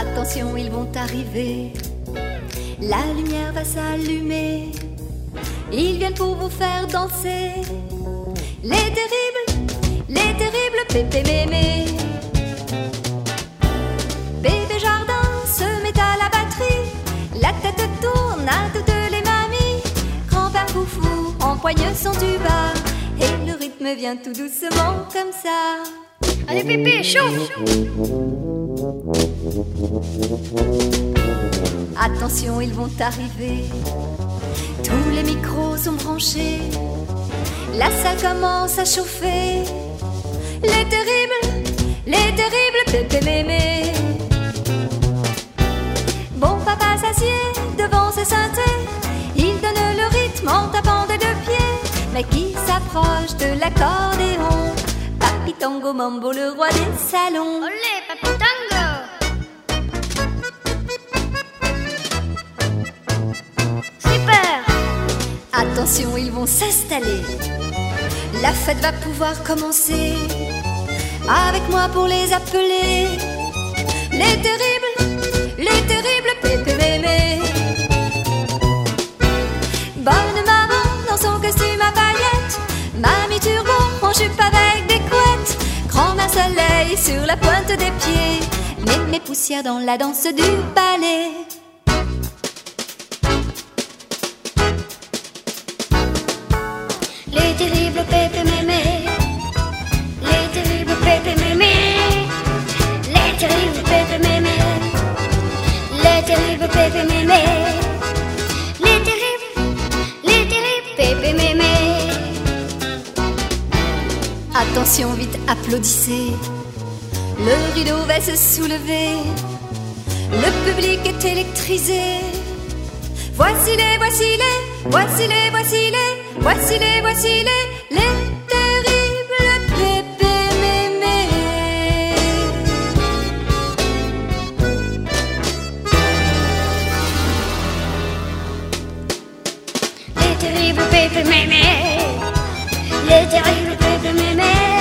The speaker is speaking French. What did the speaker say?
Attention, ils vont arriver. La lumière va s'allumer. Ils viennent pour vous faire danser. Les terribles Pépé Mémé. Bébé Jardin se met à la batterie. La tête tourne à toutes les mamies. Grand-père Foufou empoigne son tuba. Et le rythme vient tout doucement comme ça. Allez Pépé, chauffe! Attention, ils vont arriver. Tous les micros sont branchés. Là ça commence à chauffer. Les terribles Pépé Mémé. Bon papa s'assied devant ses synthés. Il donne le rythme en tapant des deux pieds. Mais qui s'approche de l'accordéon? Papi Tango Mambo, le roi des salons. Olé, Papi Tango! Super! Attention, ils vont s'installer. La fête va pouvoir commencer. Avec moi pour les appeler. Les terribles Pépé Mémé. Bonne maman dans son costume à paillettes. Mamie Turbo en jupe avec des couettes. Grand-mère Soleil sur la pointe des pieds. Mémé Poussière dans la danse du ballet. Les terribles Pépé Mémé. Les terribles Pépé Mémé. Les terribles Pépé Mémé. Les terribles Pépé Mémé. Les terribles Pépé Mémé. Attention, vite, applaudissez. Le rideau va se soulever. Le public est électrisé. Voici les terribles Pépé Mémé. Les terribles Pépé Mémé. Les terribles Pépé Mémé.